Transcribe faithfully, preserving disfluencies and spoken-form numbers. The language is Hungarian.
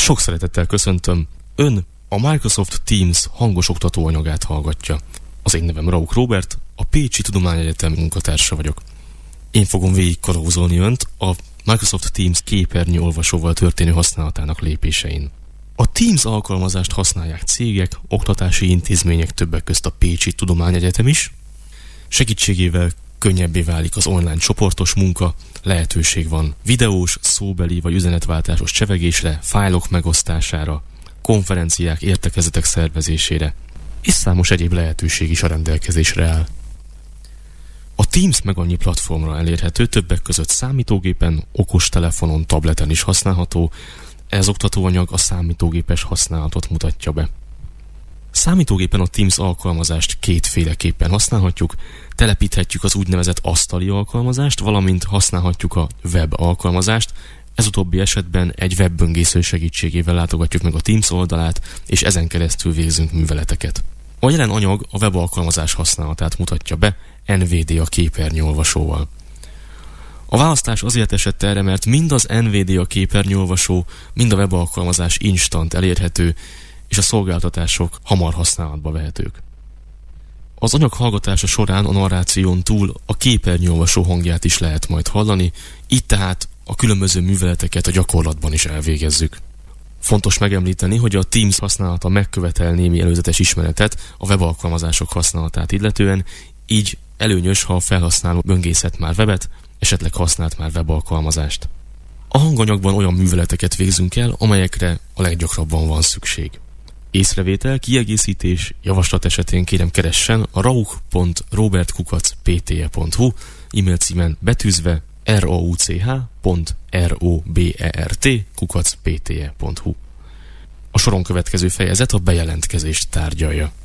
Sok szeretettel köszöntöm, ön a Microsoft Teams hangos oktatóanyagát hallgatja. Az én nevem Rauch Róbert, a Pécsi Tudományegyetem munkatársa vagyok. Én fogom végig kalauzolni önt a Microsoft Teams képernyő olvasóval történő használatának lépésein. A Teams alkalmazást használják cégek, oktatási intézmények, többek közt a Pécsi Tudományegyetem is. Segítségével könnyebbé válik az online csoportos munka, lehetőség van videós, szóbeli vagy üzenetváltásos csevegésre, fájlok megosztására, konferenciák, értekezletek szervezésére, és számos egyéb lehetőség is a rendelkezésre áll. A Teams meg annyi platformra elérhető, többek között számítógépen, okostelefonon, tableten is használható, ez oktatóanyag a számítógépes használatot mutatja be. Számítógépen a Teams alkalmazást kétféleképpen használhatjuk, telepíthetjük az úgynevezett asztali alkalmazást, valamint használhatjuk a web alkalmazást, ez utóbbi esetben egy webböngésző segítségével látogatjuk meg a Teams oldalát, és ezen keresztül végzünk műveleteket. A jelen anyag a web alkalmazás használatát mutatja be en vé dé á képernyőolvasóval. A választás azért esett erre, mert mind az en vé dé á képernyőolvasó, mind a web alkalmazás instant elérhető, és a szolgáltatások hamar használatba vehetők. Az anyag hallgatása során a narráción túl a képernyőolvasó hangját is lehet majd hallani, így tehát a különböző műveleteket a gyakorlatban is elvégezzük. Fontos megemlíteni, hogy a Teams használata megkövetel némi előzetes ismeretet a webalkalmazások használatát illetően, így előnyös, ha a felhasználó böngészhet már webet, esetleg használt már webalkalmazást. A hanganyagban olyan műveleteket végzünk el, amelyekre a leggyakrabban van szükség. Észrevétel, kiegészítés, javaslat esetén kérem keressen a rauch pont robert kukac p t e pont h u e-mail címen betűzve rauch pont robert kukac p t e pont h u. A soron következő fejezet a bejelentkezést tárgyalja.